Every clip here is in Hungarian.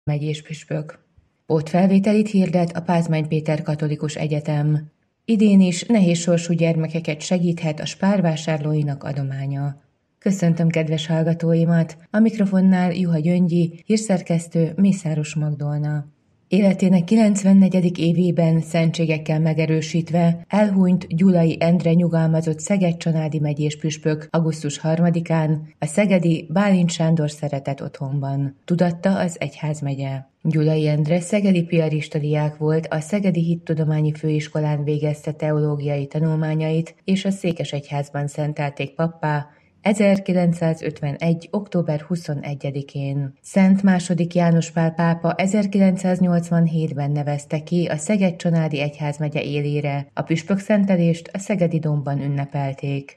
megyés püspök. Pótfelvételit hirdet a Pázmány Péter Katolikus Egyetem. Idén is nehéz sorsú gyermekeket segíthet a Spár-vásárlóinak adománya. Köszöntöm kedves hallgatóimat, a mikrofonnál Juha Gyöngyi, hírszerkesztő Mészáros Magdolna. Életének 94. évében szentségekkel megerősítve elhunyt Gyulai Endre nyugalmazott Szeged-Csanádi megyés püspök augusztus 3-án a szegedi Bálint Sándor szeretett otthonban, tudatta az egyházmegye. Gyulai Endre szegedi piarista diák volt, a Szegedi Hittudományi Főiskolán végezte teológiai tanulmányait, és a székesegyházban szentelték pappá 1951. október 21-én. Szent II. János Pál pápa 1987-ben nevezte ki a Szeged-Csanádi egyházmegye élére, a püspökszentelést a Szegedi Dombban ünnepelték.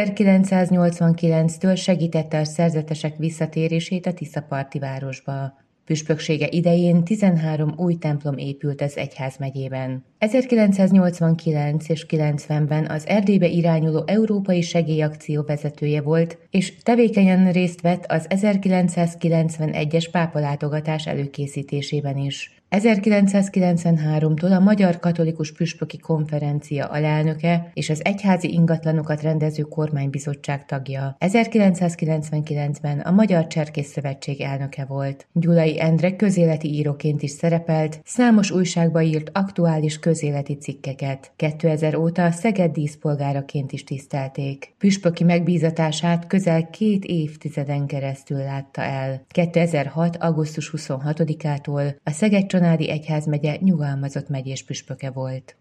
1989-től segítette a szerzetesek visszatérését a Tiszaparti városba. Püspöksége idején 13 új templom épült az egyházmegyében. 1989 és 90-ben az Erdélybe irányuló Európai Segélyakció vezetője volt, és tevékenyen részt vett az 1991-es pápalátogatás előkészítésében is. 1993-tól a Magyar Katolikus Püspöki Konferencia alelnöke és az egyházi ingatlanokat rendező kormánybizottság tagja. 1999-ben a Magyar Cserkész Szövetség elnöke volt. Gyulai Endre közéleti íróként is szerepelt, számos újságba írt aktuális közéleti cikkeket. 2000 óta Szeged díszpolgáraként is tisztelték. Püspöki megbízatását közel 2 évtizeden keresztül látta el. 2006. augusztus 26-ától a Szeged-Csanádi egyházmegye nyugalmazott megyés püspöke volt.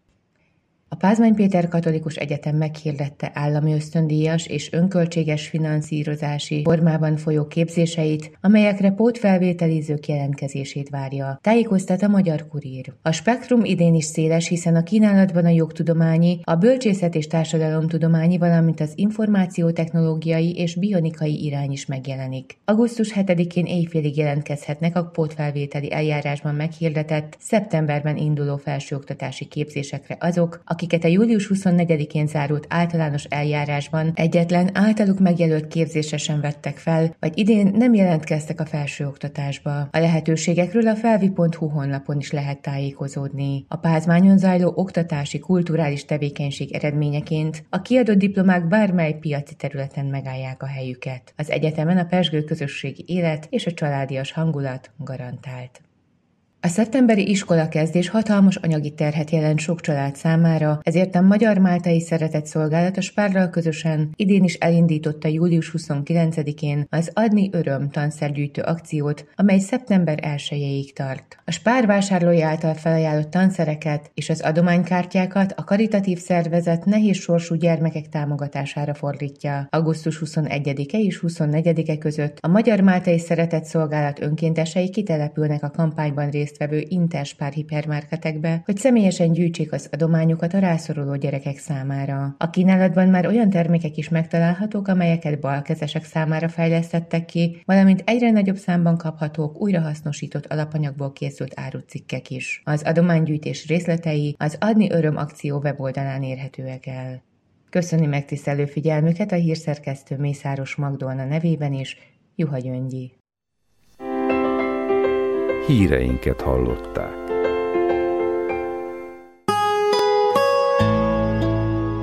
A Pázmány Péter Katolikus Egyetem meghirdette állami ösztöndíjas és önköltséges finanszírozási formában folyó képzéseit, amelyekre pótfelvételizők jelentkezését várja, tájékoztat a Magyar Kurír. A spektrum idén is széles, hiszen a kínálatban a jogtudományi, a bölcsészet és társadalomtudományi, valamint az információtechnológiai és bionikai irány is megjelenik. Augusztus 7-én éjfélig jelentkezhetnek a pótfelvételi eljárásban meghirdetett, szeptemberben induló felsőoktatási képzésekre azok, akiket a július 24-én zárult általános eljárásban egyetlen általuk megjelölt képzésre sem vettek fel, vagy idén nem jelentkeztek a felsőoktatásba. A lehetőségekről a felvi.hu honlapon is lehet tájékozódni. A Pázmányon zajló oktatási, kulturális tevékenység eredményeként a kiadott diplomák bármely piaci területen megállják a helyüket. Az egyetemen a pezsgő közösségi élet és a családias hangulat garantált. A szeptemberi iskolakezdés hatalmas anyagi terhet jelent sok család számára, ezért a Magyar-Máltai Szeretetszolgálat a Spárral közösen idén is elindította július 29-én az Adni Öröm tanszergyűjtő akciót, amely szeptember 1-ig tart. A Spár vásárlói által felajánlott tanszereket és az adománykártyákat a karitatív szervezet nehéz sorsú gyermekek támogatására fordítja. Augusztus 21-e és 24-e között a Magyar-Máltai Szeretetszolgálat önkéntesei kitelepülnek a kampányban résztvevő Interspár hipermarketekbe, hogy személyesen gyűjtsék az adományokat a rászoruló gyerekek számára. A kínálatban már olyan termékek is megtalálhatók, amelyeket balkezesek számára fejlesztettek ki, valamint egyre nagyobb számban kaphatók újrahasznosított alapanyagból készült árucikkek is. Az adománygyűjtés részletei az Adni Öröm akció weboldalán érhetőek el. Köszöni megtisztelő figyelmüket a hírszerkesztő Mészáros Magdolna nevében is, Juha Gyöngyi. Híreinket hallották.